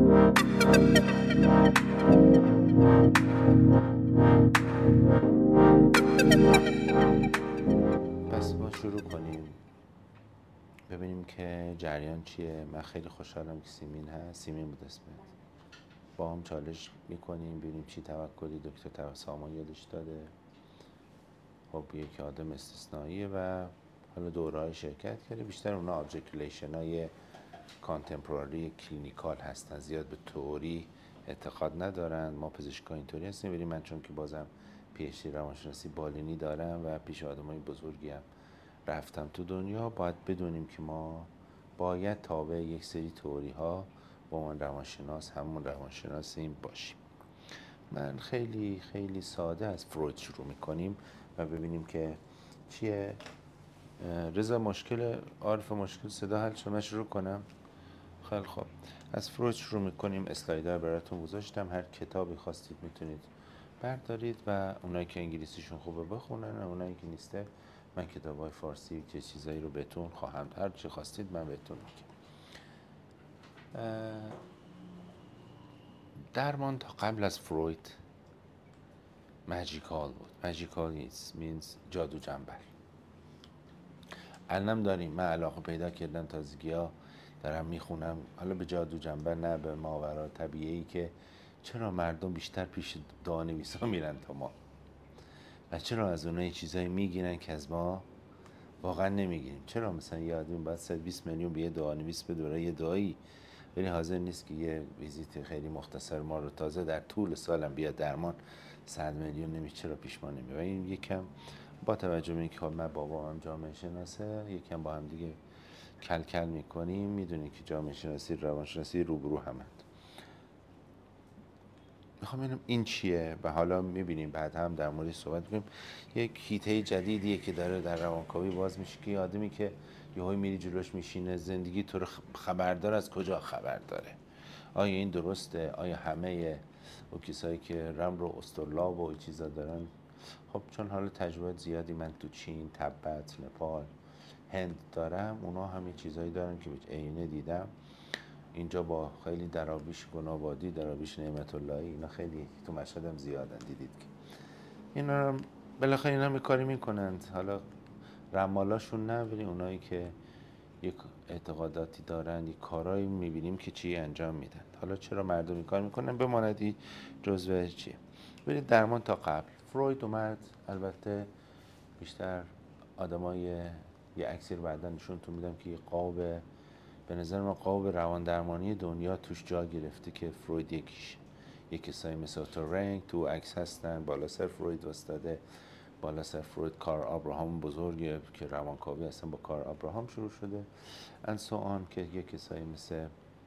پس ما شروع کنیم ببینیم که جریان چیه. من خیلی خوشحالم که سیمین هست. سیمین بود اسمت. با هم چالش میکنیم ببینیم چی توکلی دکتر سامان یادش داده. خب یک آدم استثنائیه و حالا دوره‌های شرکت کرده. بیشتر اونا آرتیکولیشن های کانتمپوراری کلینیکال هستن، زیاد به تئوری اعتقاد ندارن. ما پزشکا اینطوری هستیم، ولی من چون که بازم پی اچ دی روانشناسی بالینی دارم و پیش آدمای بزرگی هم رفتم تو دنیا، باید بدونیم که ما باید تابع یک سری تئوری ها با عنوان روانشناس همون روانشناسیم باشیم. من خیلی خیلی ساده از فروید شروع میکنیم و ببینیم که چیه. رضا مشکل عارف مشکل صدا حل شد؟ من شروع کنم. خیلی خوب، از فروید شروع میکنیم. اسلایدر براتون گذاشتم، هر کتابی خواستید میتونید بردارید و اونایی که انگلیسیشون خوبه بخونن، اونایی که نیسته من کتابای فارسی چه چیزایی رو بهتون خواهم، هر چی خواستید من بهتون میگم. درمان تا قبل از فروید ماجیکال بود. ماجیکال means جادو جنبل. الانم داریم. من علاقه پیدا کردم، تازگی ها دارم میخونم، حالا به جادو جنبل نه به ماورا طبیعی، که چرا مردم بیشتر پیش دعانویسا میرن تا ما و چرا از اونها چیزایی میگیرن که از ما واقعا نمیگیریم. چرا مثلا یه آدمی باید 120 میلیون به یه دعانویس بده برای یه دعایی، ولی حاضر نیست که یه ویزیت خیلی مختصر ما رو تازه در طول سالم بیاد درمان 100 میلیون نمیشه. چرا پیش ما نمیاد؟ و این یکم با توجه به اینکه من بابا هم جامعه شناسه، یکم با هم دیگه کل کل میکنیم. میدونی که جامعه شناسی روانشناسی روبرو همند. میخوام ببینم این چیه و حالا میبینیم بعد هم در موردش صحبت میکنیم. یک هیته جدیدیه که داره در روانکاوی باز میشه که آدمی که یهو میری جلوش میشینه زندگی تو رو خبردار، از کجا خبر داره؟ آیا این درسته؟ آیا همه او کسایی که رم رو استرلاب و این چیزا دارن؟ خب چون حالا تجربه زیادی من تو چین، تبت، نپال، هند دارم، اونا همین چیزایی دارن که به عینه دیدم. اینجا با خیلی درابیش گنابادی، درابیش نعمت اللهی، اینا خیلی تو مشهد هم زیادن. دیدید که اینا رو بالاخره اینا می کاری میکنند. حالا رمالاشون نه، ولی اونایی که یک اعتقاداتی دارن، یک کارایی میبینیم که چی انجام میدن. حالا چرا مردم این کار میکنن بماندی جزوه چیه. ولی درمان تا قبل فروید اومد، البته بیشتر آدمای یه عکسی رو بعدا نشونتون میدم که یه قاب، به نظر من قاب روان درمانی دنیا توش جا گرفته که فروید یکیش. یک کسایی مثل رنگ تو عکس هستن، بالا سر فروید وستاده. بالا سر فروید کار آبراهام بزرگه که روانکاوی اصلا با کار آبراهام شروع شده. انسو آن که یک کسایی مثل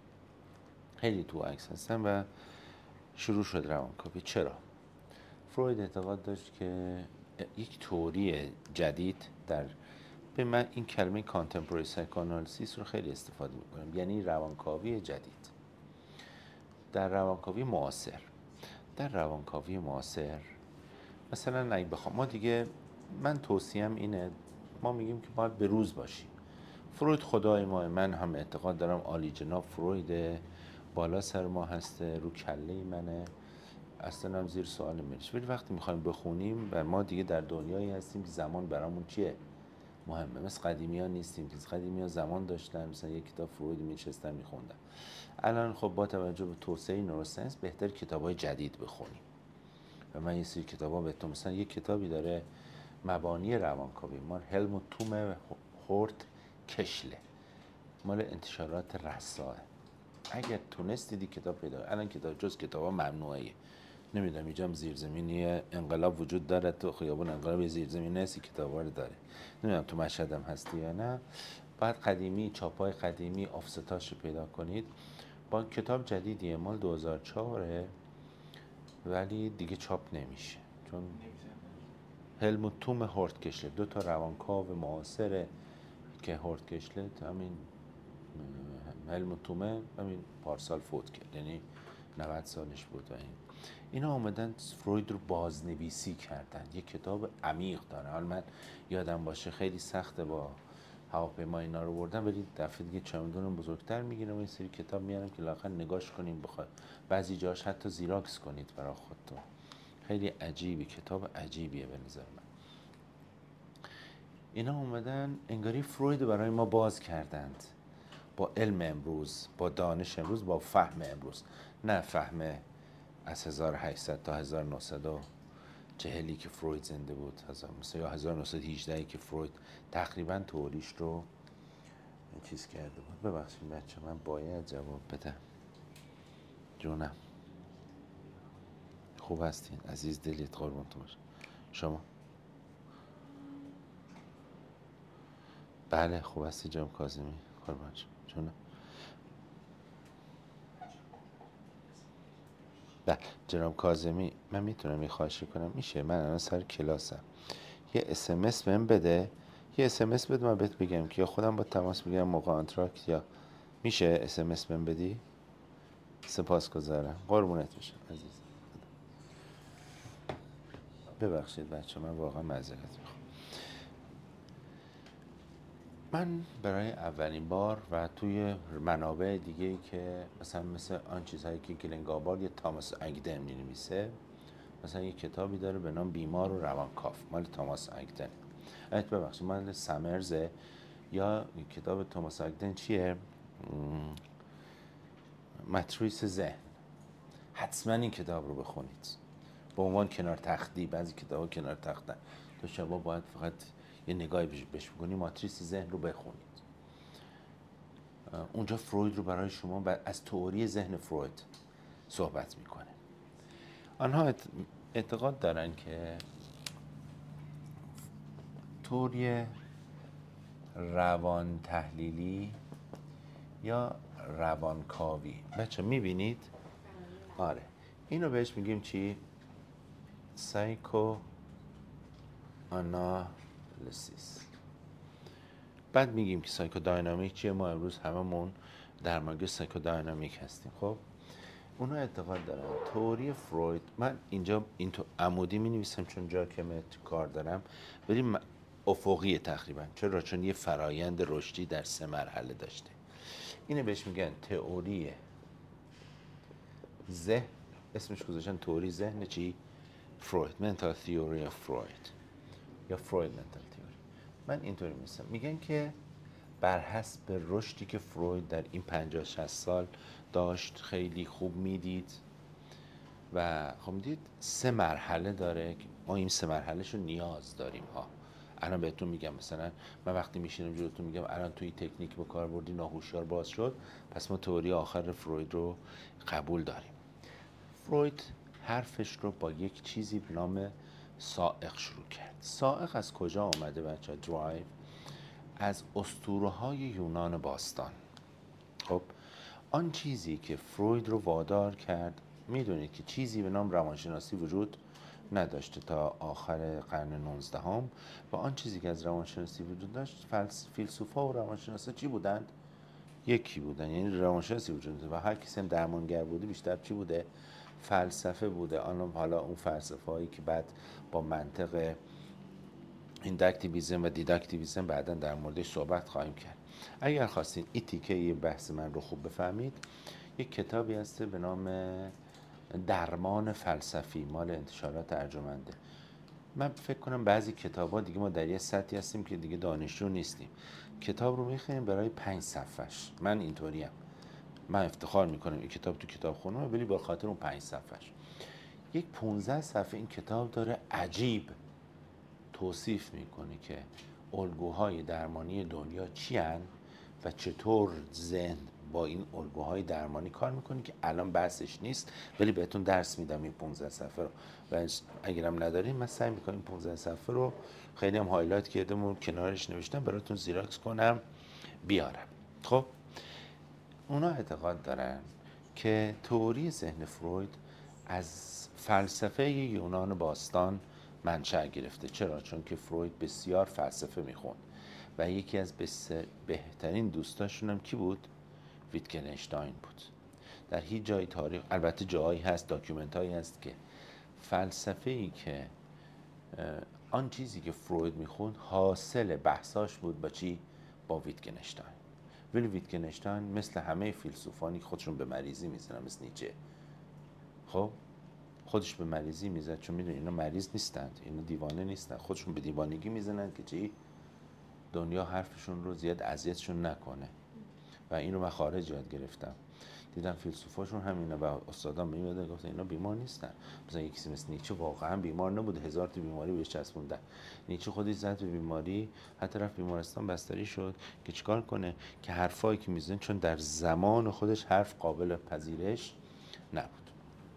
خیلی تو عکس هستن و شروع شد روانکاوی. چرا؟ فروید اعتقاد داشت که یک تئوری جدید در، به من این کلمه کانتمپوری سایکوآنالیسیس رو خیلی استفاده میکنم، یعنی روانکاوی جدید در روانکاوی معاصر. در روانکاوی معاصر مثلا اگه بخوام ما دیگه، من توصیهم اینه، ما میگیم که باید به روز باشیم. فروید خدای ما، من هم اعتقاد دارم عالی جناب فروید بالا سر ما هسته، رو کله منه، اصلا هم زیر سوال میرش. ولی وقتی میخوایم بخونیم و ما دیگه در دنیایی هستیم که زمان برامون چیه؟ مهمه. مثل قدیمی ها نیستیم که قدیمی ها زمان داشتن، مثلا یک کتاب فروید میشستن میخوندن. الان خب با توجه به توسعه نوروساینس بهتر کتاب های جدید بخونیم و من یه سری کتاب ها بهتون، مثلا یک کتابی داره مبانی روانکاوی مال هلموت تومه هورت کشله، مال انتشارات رساه. اگر تونستیدی کتاب پیدا، الان کتاب جز کتاب ها ممنوعه. نمیدونم اینجا هم زیرزمینی انقلاب وجود داره، تو خیابون انقلاب زیرزمینی هستی کتابا رو داره. نمیدونم تو مشهد هم هستی یا نه. بعد قدیمی، چاپای قدیمی آفستاش رو پیدا کنید. با کتاب جدیدیه مال 2004 ولی دیگه چاپ نمیشه چون هلموت توم هورت کشله، دو تا روانکاو معاصره که هورت کشله همین هلموت تومه همین پارسال فوت کرد، یعنی 90 سالش بود. و اینا آمدن فروید رو بازنویسی کردن، یک کتاب عمیق داره. حالا من یادم باشه خیلی سخته با هواپیما اینا رو بردن، ولی دفعه دیگه چمدون بزرگتر میگیرم و این سری کتاب میارم که لااقل نگاش کنیم، بخواد بعضی جاش حتی زیراکس کنید برای خودتون. خیلی عجیبی، کتاب عجیبیه به نظر من. اینا اومدن انگاری فروید برای ما باز کردند با علم امروز، با دانش امروز، با فهم امروز، نه فهم از 1800 تا 1940 که فروید زنده بود، مثلا یا 1918 که فروید تقریبا تئوریش رو چیز کرده بود. ببخشید بچه من باید جواب بدم. جونم خوب هستین عزیز دلیت، قربونتون باشم. شما؟ بله خوب هستی جناب کاظمی، قربان شما. جونم. بله جناب کاظمی، من میتونم یه خواهشی کنم؟ میشه من الان سر کلاسم یه SMS بهم بده، یه SMS بده من بهت بگم که یا خودم با تماس بگیرم موقع آنتراکت، یا میشه SMS بهم بدی؟ سپاسگزارم، قربونت بشم عزیز. ببخشید بچه من واقعا معذرت میخوام. من برای اولین بار و توی منابع دیگه‌ای که مثل آن چیزهایی که گلن گابارد یا تاماس اگدن می‌نویسه، مثلا یه کتابی داره به نام بیمار و روانکاو، مال تاماس اگدن. ببخشید مال سامرزه. یا کتاب تاماس اگدن چیه؟ ماتریس ذهن. حتما این کتاب رو بخونید به عنوان کنار تختی. بعضی کتاب‌ها کنار تختن، تو شبا باید فقط یه نگاهی بهش بکنی. ماتریس ذهن رو بخونید. اونجا فروید رو برای شما از تئوری ذهن فروید صحبت میکنه. آنها اعتقاد دارن که تئوری روان تحلیلی یا روانکاوی، بچه میبینید؟ آره اینو بهش میگیم چی؟ سایکو آنالیسیس. بعد میگیم که سایکو داینامیک چیه. ما امروز هممون درمانگر سایکو داینامیک هستیم. خب اونا اعتقاد دارن تئوری فروید، من اینجا این تو عمودی می نویسم چون جا کمه کار دارم، ولی افقیه تقریبا. چرا؟ چون یه فرایند رشدی در 3 مرحله داشته. اینه بهش میگن تئوری ذهن، اسمش گذاشتن تئوری ذهن چی؟ فروید، منتال تئوری فروید یا فروید منتال تئوری. من اینطوری میگم، میگن که بر حسب رشدی که فروید در این 50-60 سال داشت، خیلی خوب میدید و خب دید 3 مرحله داره که ما این 3 مرحلهشو نیاز داریم ها. الان بهتون میگم، مثلا من وقتی میشینم جلوتون میگم الان توی تکنیک به کار بردی ناهوشیار باز شد، پس ما تئوری آخر فروید رو قبول داریم. فروید حرفش رو با یک چیزی به نام سائق شروع کرد. سائق از کجا آمده بچه؟ درایو از اسطوره‌های یونان باستان. خب آن چیزی که فروید رو وادار کرد، میدونید که چیزی به نام روانشناسی وجود نداشته تا آخر قرن 19 هم، و آن چیزی که از روانشناسی وجود داشت، فیلسوفا و روانشناسا چی بودند؟ یکی بودن، یعنی روانشناسی وجود داشت و هر کسی هم درمانگر بوده بیشتر چی بوده؟ فلسفه بوده. حالا اون فلسفه هایی که بعد با منطق اینداکتیویسم و دیداکتیویسم بعدا در موردش صحبت خواهیم کرد. اگر خواستین این تیکه بحث من رو خوب بفهمید، یک کتابی هست به نام درمان فلسفی، مال انتشارات ارجمنده. من فکر کنم بعضی کتاب‌ها دیگه ما در یه سطحی هستیم که دیگه دانشجو نیستیم، کتاب رو می‌خونیم برای 5 صفحه‌اش. من اینطوریم، من افتخار می‌کنم این کتاب تو کتابخونه، ولی به خاطر اون 5 صفحه‌اش. یک 15 صفحه این کتاب داره عجیب توصیف میکنه که الگوهای درمانی دنیا چی هن و چطور ذهن با این الگوهای درمانی کار میکنه، که الان بحثش نیست، ولی بهتون درس میدم این 15 صفحه رو. و اگرم نداریم من سعی میکنم این 15 صفحه رو خیلی هم هایلایت کردم و کنارش نوشتم براتون زیراکس کنم بیارم. خب اونا اعتقاد دارن که تئوری ذهن فروید از فلسفه یونان باستان منشأ گرفته. چرا؟ چون که فروید بسیار فلسفه میخوند و یکی از بهترین دوستاشون هم کی بود؟ ویتگنشتاین بود. در هیچ جای تاریخ، البته جایی هست، داکیومنت هایی هست که فلسفه ای که آن چیزی که فروید میخوند حاصل بحثاش بود با چی؟ با ویتگنشتاین. ولی ویتگنشتاین مثل همه فیلسوفانی که خودشون به مریضی میزنن، مثل نیچه، خب خودش به مریضی میزد، چون میدونی اینا مریض نیستند، اینا دیوانه نیستند، خودشون به دیوانگی میزنن که چی؟ دنیا حرفشون رو زیاد اذیتشون نکنه. و اینو من خارج یاد گرفتم، دیدم فیلسوفاشون همینا و استادان میاد گفتن اینا بیمار نیستن. مثلا یکی مثل نیچه واقعا بیمار نبود، 1000 تا بیماری بهش چسبوندن. نیچه خودش زد به بیماری، حتی رفت بیمارستان بستری شد که چیکار کنه؟ که حرفایی که میزنه، چون در زمان خودش حرف قابل پذیرش نبود.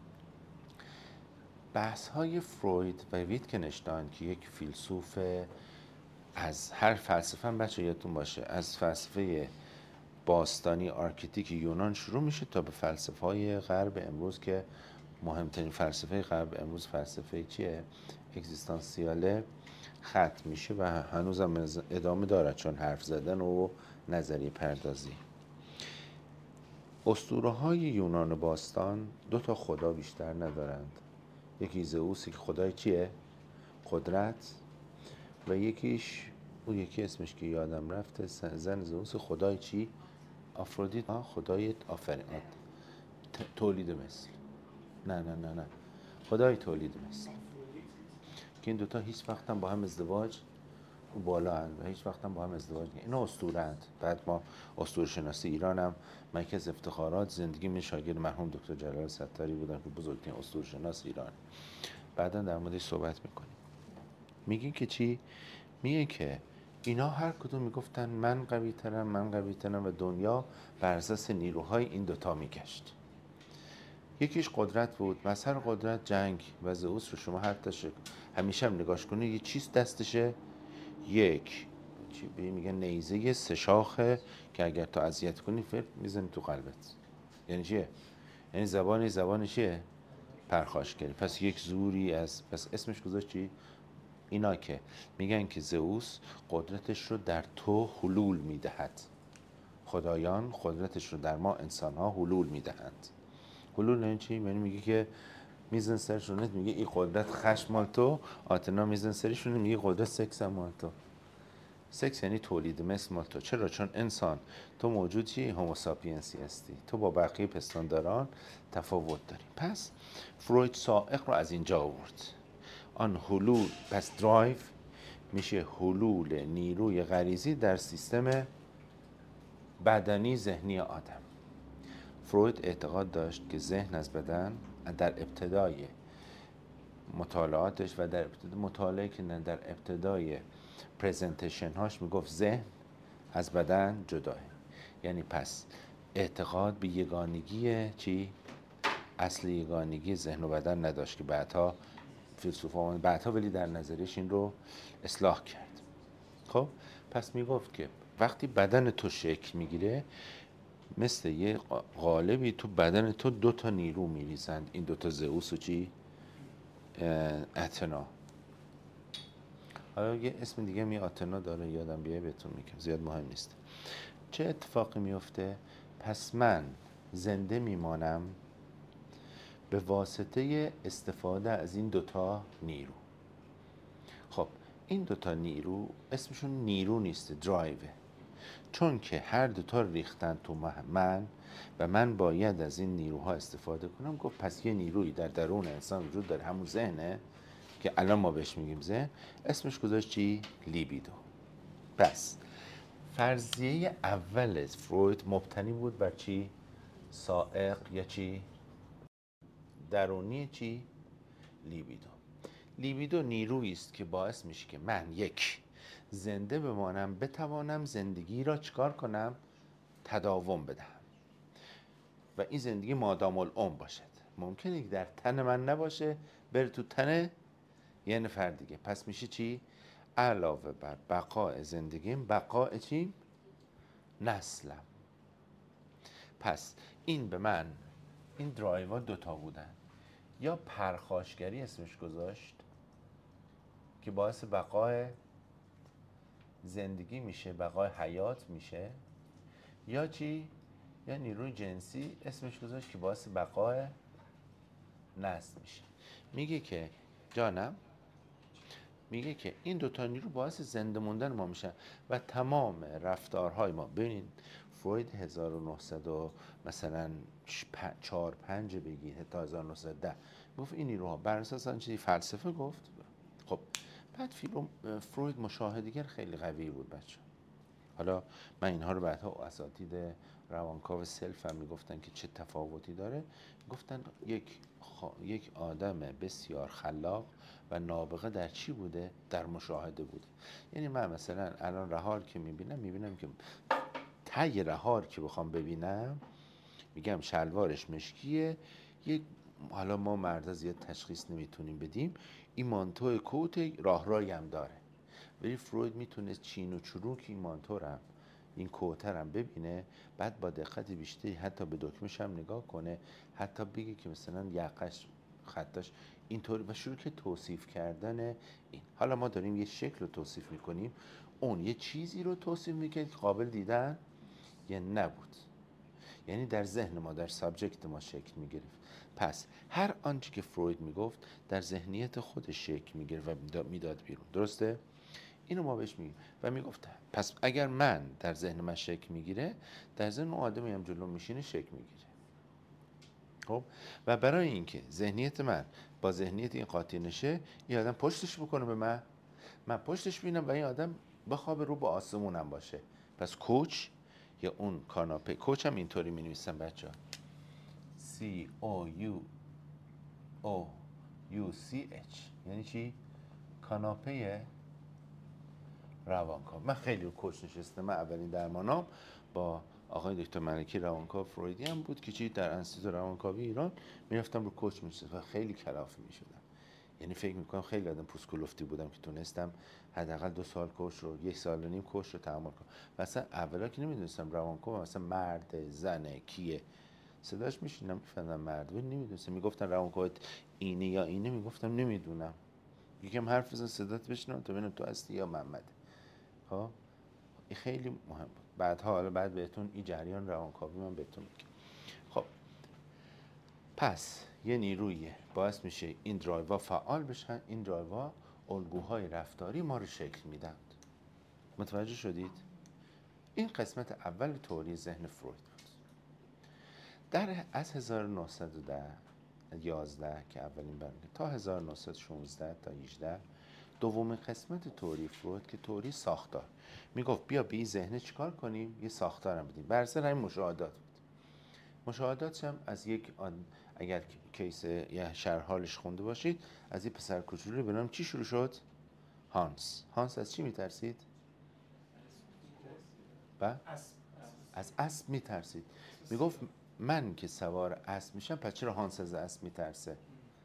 بحث های فروید و ویتگنشتاین که یک فیلسوف از هر فلسفه هم بچه یادتون باشه، از فلسفه باستانی آرکتیک یونان شروع میشه تا به فلسفه های غرب امروز که مهمترین فلسفه غرب امروز فلسفه چیه؟ اگزیستانسیاله ختم میشه و هنوزم ادامه داره، چون حرف زدن و نظریه پردازی. اسطوره های یونان باستان 2 تا خدا بیشتر ندارند، یکی زئوسی که خدای چیه؟ قدرت، و یکیش اون یکی اسمش که یادم رفته، زن زئوس خدای چی؟ آفرودیت، خدای آفرین، تولید مثل، نه خدای تولید مثل، که این دوتا هیچ وقت هم با هم ازدواج بالا هست و هیچ وقت هم با هم ازدواج نگه. اینا اسطوره اند. بعد ما اسطوره شناسی ایران هم مرکز افتخارات زندگی من شاگرد مرحوم دکتر جلال ستاری بودن که بزرگترین اسطوره شناس ایران. بعدا در موردش صحبت میکنیم. میگه که چی؟ میگه که اینا هر کدوم میگفتن من قوی ترم و دنیا بر اساس نیروهای این دوتا میگشت. یکیش قدرت بود، مثلا قدرت جنگ، و زئوس رو شما حتی همیشه هم نگاش کنید یه چیز دستشه، یک چی میگن نیزه 3 شاخه که اگر تو اذیت کنی فرد میزنی تو قلبت. یعنی چیه؟ یعنی زبان چیه؟ پرخاشگری. پس یک زوری از، پس اسمش گذاشت چی؟ اینا که میگن که زئوس قدرتش رو در تو حلول میدهد، خدایان قدرتش رو در ما انسان‌ها حلول میدهند. حلول یعنی چی؟ یعنی میگه که میزن سرشونت، میگه این قدرت خشم مال تو، آتنا میزن سرشونه میگه قدرت سکس مال تو. سکس یعنی تولید مثل مال تو. چرا؟ چون انسان تو موجودی هوموساپینسی هستی، تو با بقیه پستانداران تفاوت داری. پس فروید سائق رو از اینجا آورد. آن حلول، پس درایو میشه حلول نیروی غریزی در سیستم بدنی ذهنی آدم. فروید اعتقاد داشت که ذهن از بدن در ابتدای مطالعاتش و در ابتدای مطالعه که در ابتدای پرزنتیشن هاش میگفت ذهن از بدن جداه. یعنی پس اعتقاد به یگانگی چی؟ اصل یگانگی ذهن و بدن نداشت که بعدها فیلسوفان بعدها ولی در نظریش این رو اصلاح کرد. خب پس میگفت که وقتی بدن تو شکل میگیره مثل یه قالبی تو بدن تو 2 تا نیرو میریزند، این 2 تا زئوس و چی؟ اتنا. حالا یه اسم دیگه می آتنا داره، یادم بیای بهتون میگم، زیاد مهم نیست. چه اتفاقی میفته؟ پس من زنده میمانم به واسطه استفاده از این 2 تا نیرو. خب این 2 تا نیرو اسمشون نیرو نیست، درایوه، چون که هر 2 تا ریختن تو من و من باید از این نیروها استفاده کنم. گفت پس یه نیرویی در درون انسان وجود داره، همون ذهنه که الان ما بهش میگیم ذهن، اسمش گذاشت چی؟ لیبیدو. پس فرضیه اول فروید مبتنی بود بر چی؟ سائق یا چی؟ درونی چی؟ لیبیدو. لیبیدو نیرویی است که باعث میشه که من یک زنده بمانم، بتوانم زندگی را چیکار کنم؟ تداوم بدهم و این زندگی مادام العمر باشد. ممکنه که در تن من نباشه، بره تو تن یه نفر دیگه. پس میشه چی؟ علاوه بر بقای زندگیم، بقای چی؟ نسلم. پس این به من، این درایوها 2 تا بودن، یا پرخاشگری اسمش گذاشت که باعث بقای زندگی میشه، بقای حیات میشه، یا چی؟ یا نیروی جنسی اسمش گذاشت که باعث بقای نسل میشه. میگه که جانم، میگه که این دوتا نیرو باعث زنده موندن ما میشن و تمام رفتارهای ما. ببینید فروید 1900 مثلا 4 5 بگید تا 1910 گفت این نیروها بر اساس آن چیزی فلسفه گفت. خب بعد فروید مشاهده‌گر خیلی قوی بود بچه. حالا من اینها رو بعدها اساتید روانکاو سلف هم میگفتن که چه تفاوتی داره. گفتن یک آدم بسیار خلاق و نابغه در چی بوده؟ در مشاهده بوده. یعنی من مثلا الان رهار که میبینم که ته رهار که بخوام ببینم میگم شلوارش مشکیه، حالا ما مردا زیاد تشخیص نمیتونیم بدیم، این مانتو کوت راهرایی هم داره، ولی فروید میتونه چین و چروک این مانتورم این کوترم ببینه، بعد با دقت بیشتری حتی به دکمش هم نگاه کنه، حتی بگه که مثلا یقش خطاش اینطوری و شروع که توصیف کردن این. حالا ما داریم یه شکل رو توصیف میکنیم، اون یه چیزی رو توصیف میکنه که قابل دیدن یا نبود، یعنی در ذهن ما در سابجکت ما شکل میگرفت. پس هر آنچه که فروید میگفت در ذهنیت خودش شکل میگرفت و میداد بیرون. درسته؟ اینو ما بهش میگیم و میگفت پس اگر من در ذهن من شکل میگیره، در ذهن اون آدمی هم جلو میشینه شکل میگیره. خب و برای اینکه ذهنیت من با ذهنیت این قاطی نشه، این آدم پشتش بکنه به من پشتش بینم و این آدم بخوابه رو به آسمونم باشه. پس کوچ یا اون کاناپه، کوچ هم اینطوری می نویسن بچه ها COUCH، یعنی چی؟ کاناپه روانکاو. من خیلی رو کوچ نشستم. من اولین درمانام با آقای دکتر ملکی روانکاو فرویدی هم بود که چی در انستیتوت روانکاوی ایران میرفتم رو کوچ میشستم و خیلی کلافه میشدم. یعنی فکر میکنم خیلی آدم پوسکولفتی بودم که تونستم حداقل 2 سال کوچ رو 1 سال و نیم کوچ رو تحمل کنم. مثلا اولا که نمیدونستم روانکاو مثلا مرد زنه کیه، صداش میشینم میفهمم مرد، ولی نمیدونستم. میگفتن روانکاو اینه یا اینه، میگفتم نمیدونم. یکم حرف بزن صدات بشنم تا ببینم تو هستی یا محمد. خب این خیلی مهم بود. بعدها حالا بعد بهتون این جریان روانکاوی من بهتون میگم. خب پس یه نیرویه باعث میشه این درایوا فعال بشن، این درایوا الگوهای رفتاری ما رو شکل میدن. متوجه شدید؟ این قسمت اول تئوری ذهن فروید بود. از 1911 که اولین برنامه تا 1916 تا 18 دومین قسمت تئوری فروید که تئوری ساختار، میگفت بیا به این ذهن چیکار کنیم، یه ساختار هم بدیم. بر اثر همین مشاهدات بود. مشاهدات هم از اگر کیس یا شرح حالش خونده باشید، از این پسر کوچولو به نام چی شروع شد؟ هانس از چی میترسید؟ از اسب میترسید. میگفت من که سوار اسب میشم، پس چرا هانس از اسب میترسه؟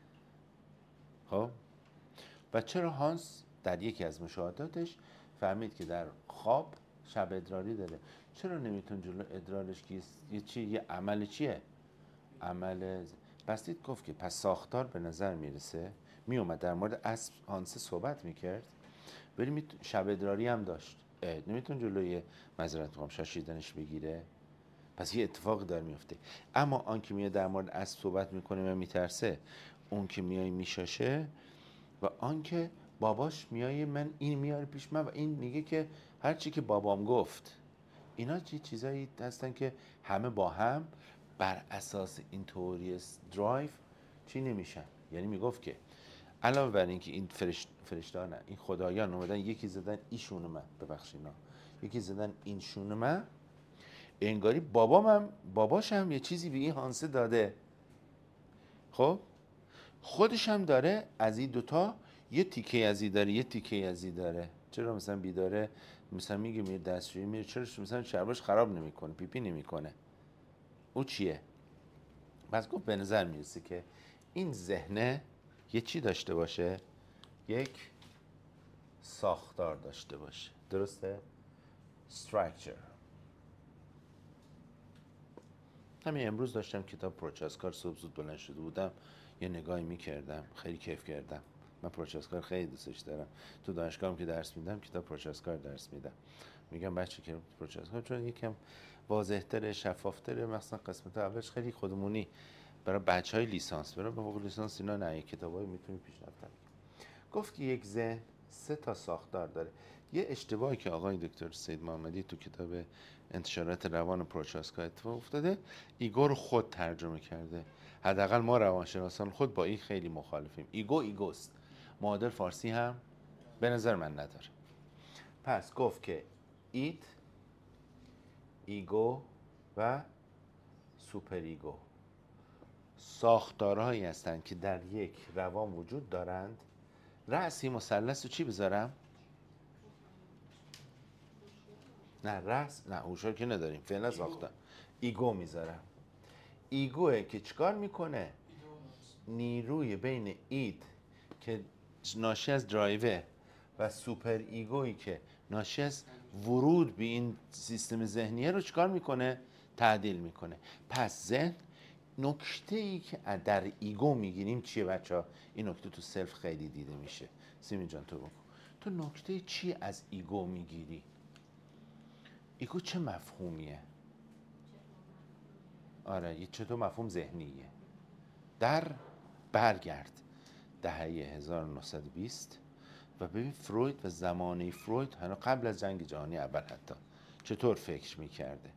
خب و چرا هانس در یکی از مشاهداتش فهمید که در خواب شب ادراری داره، چرا نمیتون جلو ادرارش که یه عمل چیه؟ عمل بستید. گفت که پس ساختار به نظر میرسه. میومد در مورد اسب هانس صحبت میکرد، ولی شب ادراری هم داشت. نمیتون جلوی معذرت میخوام شاشیدنش بگیره، پس یه اتفاق داره میفته. اما آن که میاد در مورد اسب صحبت میکنه و میترسه، اون که میای میشاشه، و آن که باباش میای من این میاره پیش من و این میگه که هر چی که بابام گفت. اینا چیزایی هستن که همه با هم بر اساس این تئوری درایو چی نمیشن. یعنی میگفت که علاوه بر این که این فرشته‌ها نه، این خدایان اومدن یکی زدن ایشون من، ببخشینا، یکی زدن این شون من، انگاری باباش هم یه چیزی به این هانسه داده. خب خودش هم داره از این دوتا یه تیکه ازی داره، یه تیکه ازی داره. چرا مثلا بیداره مثلا میگه میره دستشویی میره، چرا مثلا شرباش خراب نمیکنه، پیپی نمیکنه، او چیه؟ بس گفت به نظر میرسه که این ذهنه یه چی داشته باشه، یک ساختار داشته باشه. درسته؟ structure. همین امروز داشتم کتاب پروچاسکار، صبح زود بلند شده بودم یه نگاهی میکردم، خیلی کیف کردم. من پروچاسکار خیلی دوستش دارم. تو دانشگاهم که درس میدم کتاب پروچاسکار درس میدم. میگم بچه که پروچاسکار چون یکم واضح‌تره، شفاف‌تره، مثلا قسمت اولش خیلی خودمونی برای بچهای لیسانس، برای فوق لیسانس اینا نه، کتابایی میتونی پیشرفت کنی. گفت که یک ذهن 3 تا ساختار داره. یه اشتباهی که آقای دکتر سید محمدی تو کتاب انتشارات روان پروچاسکا اتفاق افتاده، ایگو رو خود ترجمه کرده. حداقل ما روانشناسان خود با این خیلی مخالفیم. ایگو ایگوست، معادل فارسی هم به نظر من نداره. پس گفت که ایت، ایگو و سوپر ایگو ساختارهایی هستند که در یک روان وجود دارند. رأسی مثلث رو چی بذارم؟ نه رأس، نه هوشیار که نداریم فعلا ساختار. ایگو میذارم. ایگوه که چیکار میکنه؟ نیروی بین ایت که ناشی از درایوه و سوپر ایگویی که ناشی از ورود به این سیستم ذهنیه رو چیکار میکنه؟ تعدیل میکنه. پس ذهن نکته ای که در ایگو میگیریم چیه بچه ها؟ این نکته تو سلف خیلی دیده میشه. سیمین جان تو بگو تو نکته چی از ایگو میگیری؟ ایگو چه مفهومیه؟ آره چطور مفهوم ذهنیه؟ در برگرد دهه 1920 و ببین فروید و زمانه فروید هنوز قبل از جنگ جهانی اول حتی چطور فکر میکرده.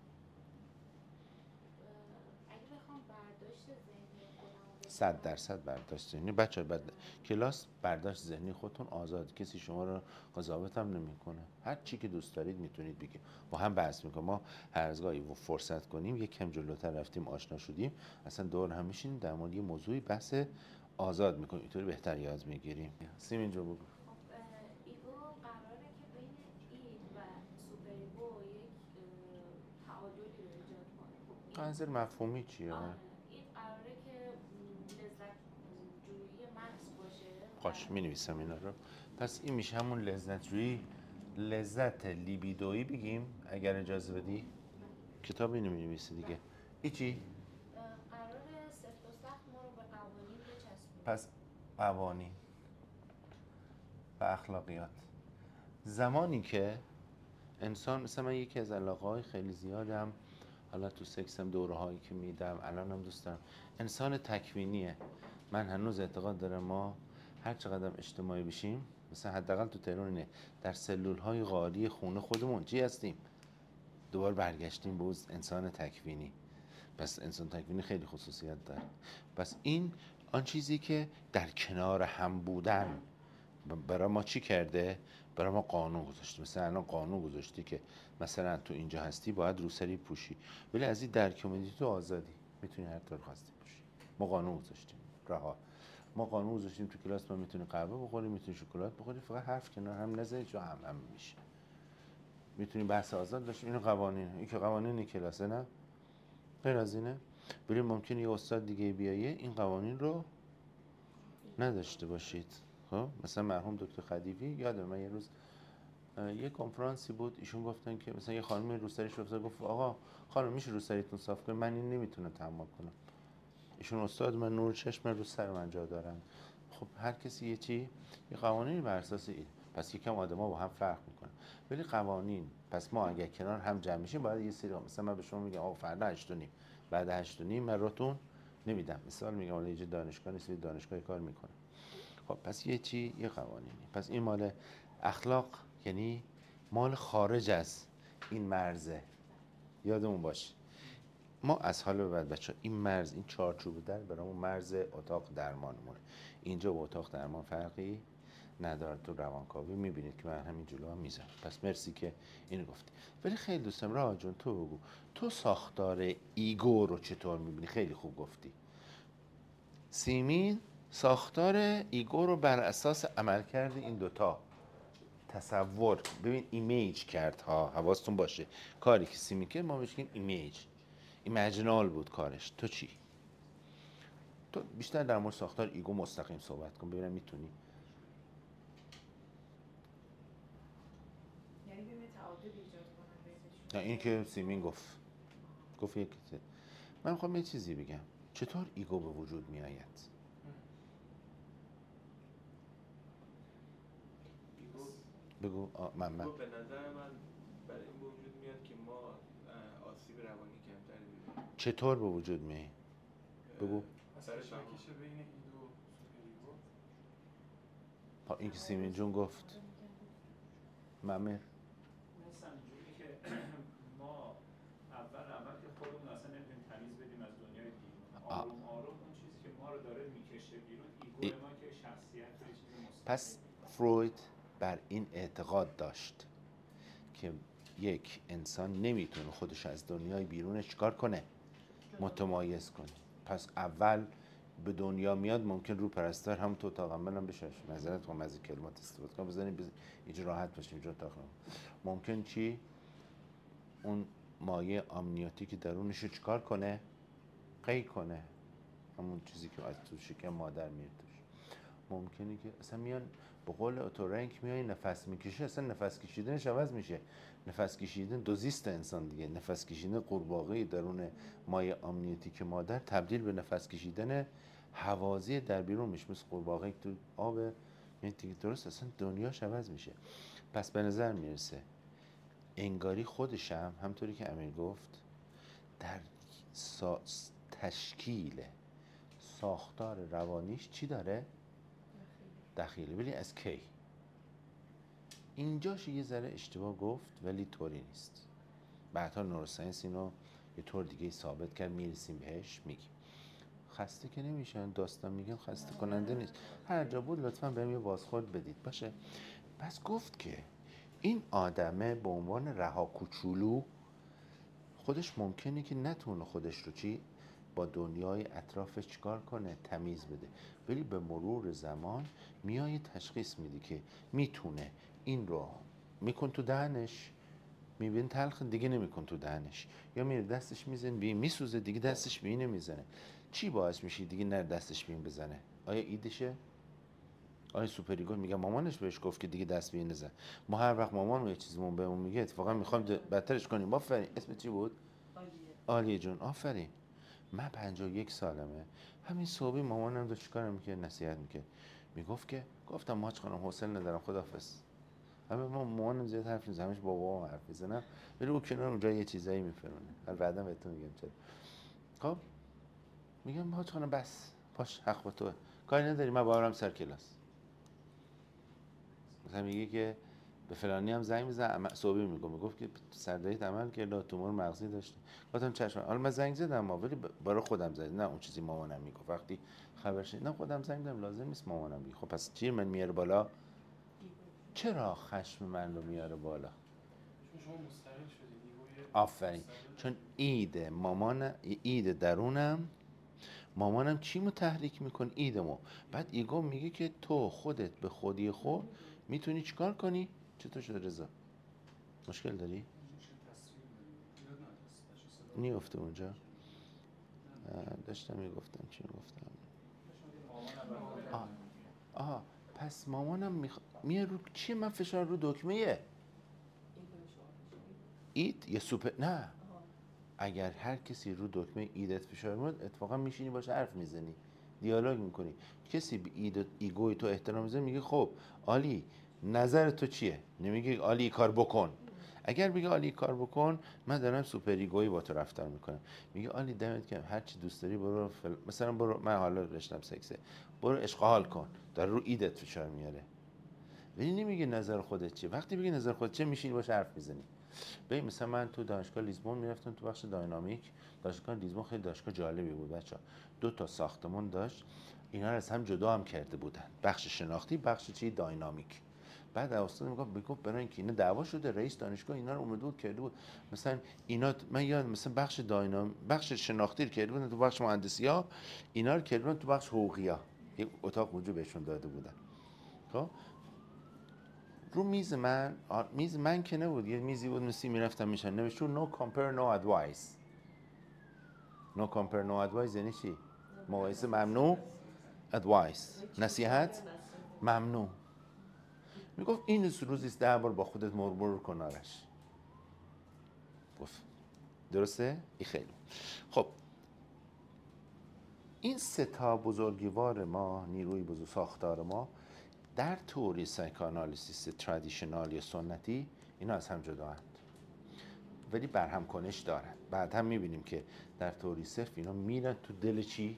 اگه بخوام برداشت ذهنی خودم 100% برداشت ذهنی. بچه کلاس برداشت ذهنی خودتون آزاد، کسی شما رو قضاوت هم نمیکنه، هر چی که دوست دارید میتونید بگید، با هم بحث میکنیم. ما هر از گاهی فرصت کنیم یک کم جلوتر رفتیم آشنا شدیم، اصلا دور هم میشینیم در مورد یه موضوعی بحث آزاد میکنیم، اینطوری بهتر یاد میگیریم. سیمین جو بگو. ایگو قراره که بین اید و سوپر ایگو یک تعادلی رو ایجاد کنه. خب منظور مفهومی چیه؟ اید قراره که لذت جویی مغز باشه. باش می نویسم اینا رو. پس این میشه همون لذت جویی، لذت لیبیدویی بگیم اگر اجازه بدی. کتاب اینو می نویسه دیگه. چی؟ قراره سفت و سخت ما رو به قوانین بچسبونه. پس قوانین و اخلاقیات. زمانی که انسان، مثلا من یکی از علاقه‌های خیلی زیادم حالا تو سکسم دوره هایی که میدم الانم دوست دارم، انسان تکوینیه. من هنوز اعتقاد دارم ما هر چقدر اجتماعی بشیم، مثلا حداقل تو تهران اینه، در سلول های غاری خونه خودمون چی هستیم؟ دوباره برگشتیم به انسان تکوینی. پس انسان تکوینی خیلی خصوصیت داره. پس این آن چیزی که در کنار هم بودن برای ما چی کرده؟ برای ما قانون گذاشته. مثلا الان قانون گذاشته که مثلا تو اینجا هستی باید روسری پوشی، ولی از این درک اومدی تو آزادی، میتونی هر طور خواستی پوشی. ما قانون گذاشتیم رها. ما قانون گذاشتیم تو کلاس ما میتونی قهوه بخوری، میتونی شکلات بخوری، فقط حرف کنار هم نذاری چون هم میشه. میتونی بحث آزاد داشتیم. اینو قوانین، این که قوانین کلاسه نه غیر از اینه. ولی ممکنه یه استاد دیگه بیایه این قوانین رو نداشته باشید. خب مثلا مرحوم دکتر خدیوی، یادم من یه روز یه کنفرانسی بود، ایشون گفتن که مثلا یه خانمی روسریش افتاد، گفت آقا خانم میشه روسریتون صاف کنید، من این نمیتونم تحمل کنم. ایشون استاد من، نور چشم رو سر من جا دارن. خب هر کسی یه چی، یه قوانینی بر اساس این. پس یکم آدما با هم فرق میکنن ولی قوانین. پس ما اگه کنار هم جمع میشیم باید یه سری، مثلا من به شما میگم آقا فردا 8:30 بعد 8:30 من راتون نمیدم، مثال میگم، ولی اینجا دانشگاه نیست، دانشگاه کار میکنه. خب پس یه چی، یه قوانینی. پس این مال اخلاق، یعنی مال خارج از این مرزه، یادمون باشه. ما از حال به بعد بچه این مرز، این چارچوب در برامون مرز اتاق درمانمونه. اینجا و اتاق درمان فرقی نداره. تو روانکاوی میبینید که من همین جلو هم میذارم. پس مرسی که اینو گفتی. ولی خیلی دوستم راه جون تو بگو تو ساختار ایگو رو چطور میبینی؟ خیلی خوب گفتی سیمین. ساختار ایگو رو بر اساس عملکرد این دوتا تصور، ببین ایمیج کرد ها، حواستون باشه کاری که سیمین کرد ما بهش میگیم ایمیجنال بود کارش. تو چی؟ تو بیشتر در مورد ساختار ایگو مستقیم صحبت کن ببینم میتونی. یعنی ببینید تعادل ایجاد کنن بینشون. نه این که سیمین گفت یک چیز. من میخوام یه چیزی بگم، چطور ایگو به وجود میآید؟ بگو من به نظر من برای این به وجود میاد که ما آسیب روانی کمتری ببینیم. چطور به وجود میاد؟ بگو. اثر شاکشه بین ایدو و سوپر ایگو. این که سیمین جون گفت ممر مثلا اینجوری که ما اول که خودمون اصلا نمیتونیم تمیز بدیم از دنیای بیرون، آروم آروم اون چیزی که ما رو داره میکشه بیرون، ایگو ما که شخصیت یه چیز مستقل. پس فروید بر این اعتقاد داشت که یک انسان نمیتونه خودش از دنیای بیرونش چیکار کنه؟ متمایز کنه. پس اول به دنیا میاد، ممکن رو پرستار هم تو اتاق عمل بشه، معذرت میخوام از این کلمات استفاده کنم، بزنید اینجا راحت باشیم اینجا اتاق عمل. ممکن چی؟ اون مایه آمنیوتیک درونش رو چیکار کنه؟ قی کنه، همون چیزی که از تو شکم مادر میاد توش. ممکنه که اصلا میان به قول اوتورنک میای نفس میکشه، اصلا نفس کشیدنش عوض میشه. نفس کشیدن دوزیست انسان دیگه، نفس کشیدن قورباغه درون مایع آمنیوتیک مادر تبدیل به نفس کشیدن هوازی در بیرون میشه، مثل قورباغه که تو آب میاد دیگه. درست، اصلا دنیاش عوض میشه. پس به نظر میرسه انگاری خودشم همطوری که امیر گفت در تشکیل ساختار روانیش چی داره؟ دخیله. ولی از کی؟ اینجاش یه ذره اشتباه گفت ولی طوری نیست. بعدها نوروساینس اینو یه طور دیگه ثابت کرد، میرسیم بهش میگیم. خسته که نمیشن، داستان میگم خسته کننده نیست. هر جا بود لطفاً بهم یه بازخورد بدید باشه. پس گفت که این آدمه به عنوان رها کوچولو خودش ممکنه که نتونه خودش رو چی؟ با دنیای اطرافش چیکار کنه؟ تمیز بده. ولی به مرور زمان میای تشخیص میدی که میتونه این رو میکن تو دهنش، میبین تلخ دیگه نمیکن تو دهنش، یا میره دستش میزنه بی میسوزه دیگه دستش بی نمیزنه. چی باعث میشه دیگه نره دستش بی بزنه؟ آیا ایدشه؟ آیا سوپریگو میگه مامانش بهش گفت که دیگه دست بی نزن. ما هر وقت مامان یه چیزمون بهمون میگه اتفاقا میخوام بدترش کنیم. آفرین. اسم چی بود؟ عالیه جون. آفرین. من 51 سالمه. همین صبحی مامانم داشت چیکارم میکرد؟ نصیحت میکرد. میگفت که گفتم ماچ خانم حوصله ندارم خداحافظ. همه ما مامانم زیاد حرف میزنه، همش بابا حرف میزنه، ولی اون کنار اونجا یه چیزایی میفرونه. حالا بعدا بهتون میگم چرا. خب میگم ماچ خانم بس باش، حق با توه، کاری نداری، من باورم سر کلاس. مثلا میگه که به فلانی هم زنگ میزنه، صبحی میگفت که سردایت عمل کرد، تومور مغزی داشته. گفتم چشم. حالا من زنگ زدم ولی برای خودم زدم، نه اون چیزی مامانم میگفت. وقتی خبر شد نه خودم زنگ زدم، لازم نیست مامانم بگه. خب پس چی من میاره بالا؟ چرا خشم من رو میاره بالا؟ چون شما مستقل شدید. آفرین. چون اید درونم، مامانم چی مو تحریک میکن؟ ایدمو. بعد ایگو میگه که تو خودت به خودی خود میتونی چیکار کنی؟ چطور شده رضا؟ مشکل داری؟ نیفته اونجا؟ داشتم میگفتم چی میگفتم؟ آها پس مامانم میاد رو چیه؟ من فشار رو دکمه اید یا سوپر نه. اگر هر کسی رو دکمه ایدت فشار میاد اتفاقا میشینی باشه حرف میزنی، دیالوگ میکنی. کسی به ایگوی تو احترام میذاره، میگه خب عالی نظر تو چیه؟ نمیگه عالی کار بکن. اگر بگه عالی کار بکن، من دارم سوپر ایگویی با تو رفتار میکنم. میگه عالی دمت گرم، هر چی دوست داری برو مثلا برو، من حالا رشتم سکسه، برو عشق حال کن، داره رو ایدت فشار میاره. ولی نمیگه نظر خودت چیه. وقتی بگی نظر خودت چیه میشینی باشه حرف میزنی. ببین مثلا من تو دانشگاه لیزبون میرفتم تو بخش داینامیک. دانشگاه لیزبون خیلی دانشگاه جالبی بود بچه‌ها. 2 تا ساختمان داشت، اینا رو از هم جدا هم کرده بودن، بخش شناختی، بخش چی داینامیک. بعد استاد میگفت برای اینکه اینا دعوا شده، رئیس دانشگاه اینا رو اومده بود کرده بود مثلا اینا، من یاد مثلا بخش شناختی رو کرده بودن تو بخش مهندسی‌ها، اینا رو کرده بودن تو بخش حقوقی‌ها، یک اتاق اونجا بهشون داده بودن. خب رو میز من که نبود، یه میزی بود نسی میرفتم میشن نوشته no compare no advice. no compare no advice یعنی چی؟ مقایسه ممنوع، advice نصیحت ممنوع. میگفت این روزی 10 بار با خودت مرمور کن آرش. گفت درسته؟ این خیلی خب. این 3 تا بزرگوار ما، نیروی بزرگ ساختار ما در تئوری سایکوآنالیسیس ترادیشنال یا سنتی اینا از هم جدااند ولی برهم کنش دارن. بعد هم میبینیم که در تئوری صرف اینا میرن تو دل چی؟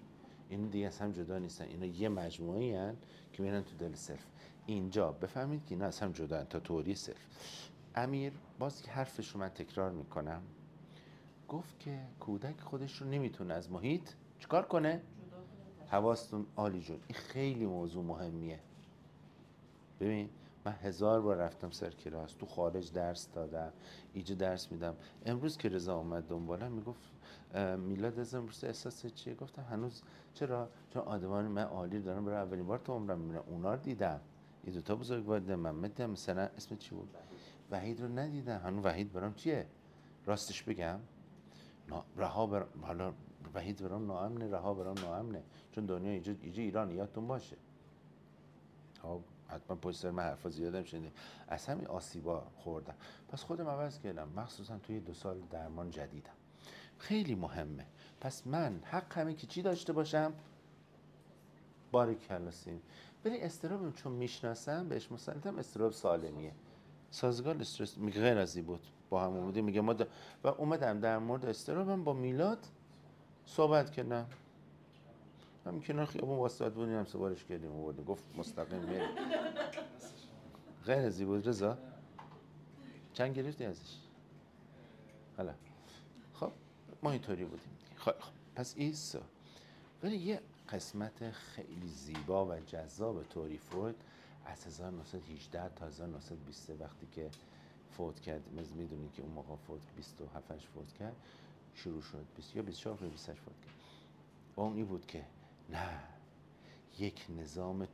این دیگه از هم جدا نیستن، اینا یه مجموعه‌ای هن که میرن تو دل سلف. اینجا بفهمید که اینا از هم جدا هن تا تئوری سلف. امیر باز که حرفش رو من تکرار میکنم، گفت که کودک خودش رو نمیتونه از محیط چیکار کنه؟ حواستون عالی جون، این خیلی موضوع مهمیه. ببین من 1000 بار رفتم سر کلاس، تو خارج درس دادم، اینجا درس میدم. امروز که رضا اومد دنبالم میگفت میلاد از امروز احساس چیه؟ گفتم هنوز. چرا؟ چون آدمان من عالی دارم برای اولین بار تو عمرم میبینم، اونا رو دیدم. این دوتا بزرگوار دیدم، محمد دیدم، مثلا اسم چی بود؟ وحید رو ندیدم. هنوز وحید برام چیه؟ راستش بگم رها برام، حالا وحید برام ناامنه، رها برام ناامنه، چون دنیا اینجا ایران یادتون باشه. خب حتما پشت سر من حرفا زیادم شنیدید، از همین آسیبا خوردم. پس خودم عوض کردم، مخصوصا توی 2 سال درمان جدیدم. خیلی مهمه. پس من حق همه که چی داشته باشم؟ باریکلا سیم. ولی استرابم چون میشناسم بهش مسلطم، استراب سالمیه، سازگار استرس. میگه غیر از این بود، با هم اومدیم میگه ما و اومدم در مورد استرابم با میلاد صحبت کردم. همین کنار خیابون واسطات بودیم، هم سوارش کردیم آوردیم، گفت مستقیم میریم. غیر از این بود. رضا چند گرفتی ازش؟ حالا خب ما اینطوری بودیم. خب پس ایسا. ولی یه قسمت خیلی زیبا و جذاب تئوری فروید از 1918 تا 1923 وقتی که فوت کرد، میدونی که اون موقع فوت 27 فوت کرد، شروع شد 20 یا 24 یا 28 فوت کرد. اون این بود که نه، یک نظام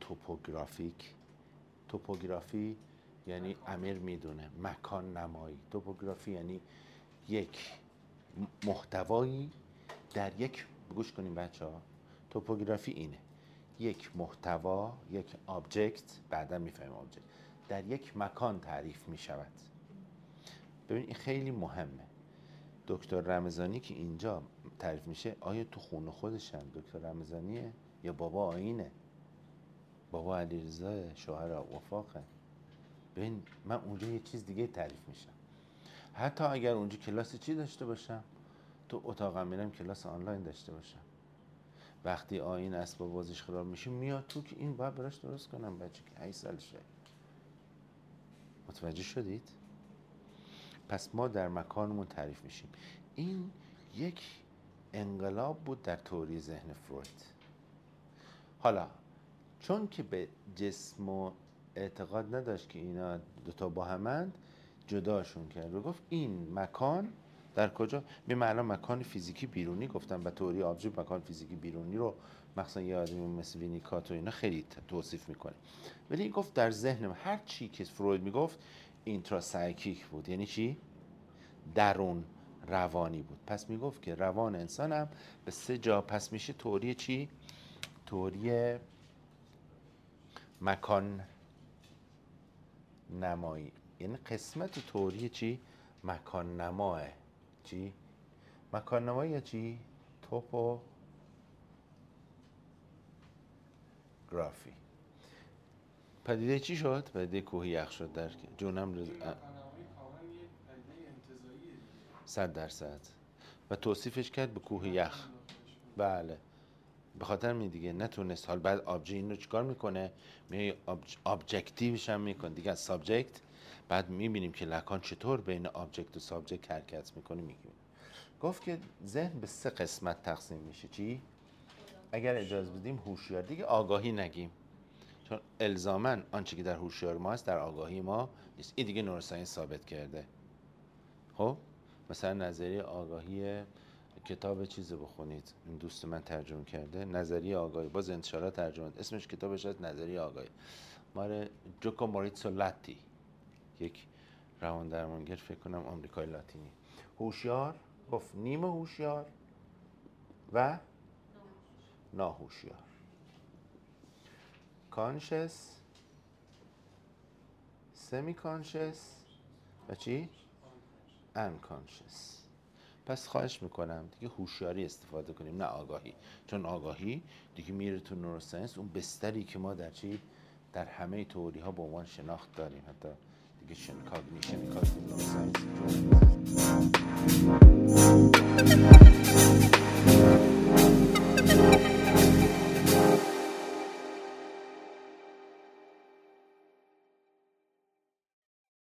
توپوگرافی یعنی امیر میدونه مکان نمایی. توپوگرافی یعنی یک محتوایی در یک، گوش کنیم بچه ها، توپوگرافی اینه، یک محتوا، یک آبجکت، بعدا میفهمیم آبجکت، در یک مکان تعریف میشود. ببین این خیلی مهمه. دکتر رمضانی که اینجا تعریف میشه، آیا تو خونه خودشن دکتر رمضانیه یا بابا آیینه؟ بابا علیرضا شوهر وفاقه. ببین من اونجا یه چیز دیگه تعریف میشم. حتی اگر اونجا کلاس چی داشته باشم، تو اتاقم میرم کلاس آنلاین داشته باشم، وقتی آیین اسباب بازیش خراب میشه میاد تو که این باید براش درست کنم، بچه که 8 سالشه. متوجه شدید؟ پس ما در مکانمون تعریف میشیم. این یک انقلاب بود در تئوری ذهن فروید. حالا چون که به جسم و اعتقاد نداشت که اینا دوتا با همند، جداشون کرد و گفت این مکان در کجا؟ می الان مکان فیزیکی بیرونی گفتم، و تئوری آبجکت مکان فیزیکی بیرونی رو مثلا یه آدمی مثل وینیکات و اینا خیلی توصیف میکنه. ولی این گفت در ذهنم هر چی که فروید میگفت اینتراسایکیک بود. یعنی چی؟ درون روانی بود. پس میگفت که روان انسان هم به 3 جا پس میشه تئوری چی؟ تئوری مکان نمایی. یعنی قسمت تئوری چی؟ مکان نماه. چی؟ مکان نمایی یا چی؟ توپوگرافی. پدیده چی شد؟ پدیده کوه یخ شد در جونم 100%. و توصیفش کرد به کوه یخ. بله به خاطر می دیگه نتونست. حال بعد آبجکت این رو چیکار میکنه؟ می ابجکتیوش هم میکنه دیگه از سابجکت. بعد میبینیم که لکان چطور بین آبجکت و سابجکت حرکت میکنه. میگیم گفت که ذهن به 3 قسمت تقسیم میشه. چی؟ اگر اجازه بدیم هوشیار، دیگه آگاهی نگیم چون الزاماً آنچه که در هوشیار ما است در آگاهی ما نیست. این دیگه نوروساینس ثابت کرده. خب مثلا نظریه آگاهی، کتاب چیزو بخونید، این دوست من ترجمه کرده، نظریه آگاهی، باز انتشارات ترجمه، اسمش کتابش از نظریه آگاهی، مال جوکو موریتسو لاتی، یک روان درمانگر فکر کنم آمریکای لاتینی. هوشیار گفت نیمه هوشیار و ناهوشیار. کانشس، سمی کانشس و چی؟ انکانشس. پس خواهش میکنم دیگه هوشیاری استفاده کنیم نه آگاهی، چون آگاهی دیگه میره تو نوروساینس، اون بستری که ما در چی در همه تئوری ها به عنوان شناخت داریم، حتی دیگه کاگنیشن نوروساینس